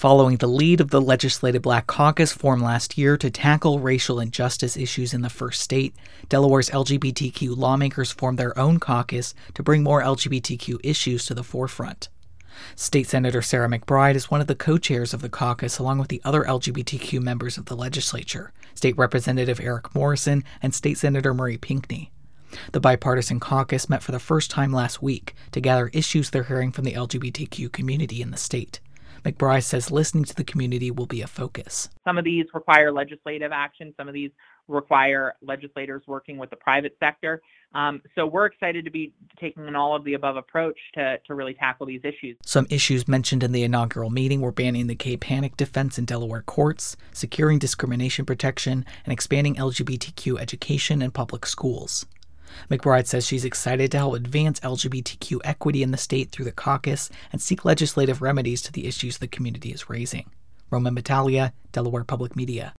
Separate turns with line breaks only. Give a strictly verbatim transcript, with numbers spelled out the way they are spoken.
following the lead of the Legislative Black Caucus formed last year to tackle racial injustice issues in the first state. Delaware's L G B T Q lawmakers formed their own caucus to bring more L G B T Q issues to the forefront. State Senator Sarah McBride is one of the co-chairs of the caucus along with the other L G B T Q members of the legislature, State Representative Eric Morrison and State Senator Murray Pinckney. The bipartisan caucus met for the first time last week to gather issues they're hearing from the L G B T Q community in the state. McBride says listening to the community will be a focus.
Some of these require legislative action. Some of these require legislators working with the private sector. Um, so we're excited to be taking an all-of-the-above approach to, to really tackle these issues.
Some issues mentioned in the inaugural meeting were banning the gay panic defense in Delaware courts, securing discrimination protection, and expanding L G B T Q education in public schools. McBride says she's excited to help advance L G B T Q equity in the state through the caucus and seek legislative remedies to the issues the community is raising. Roman Battaglia, Delaware Public Media.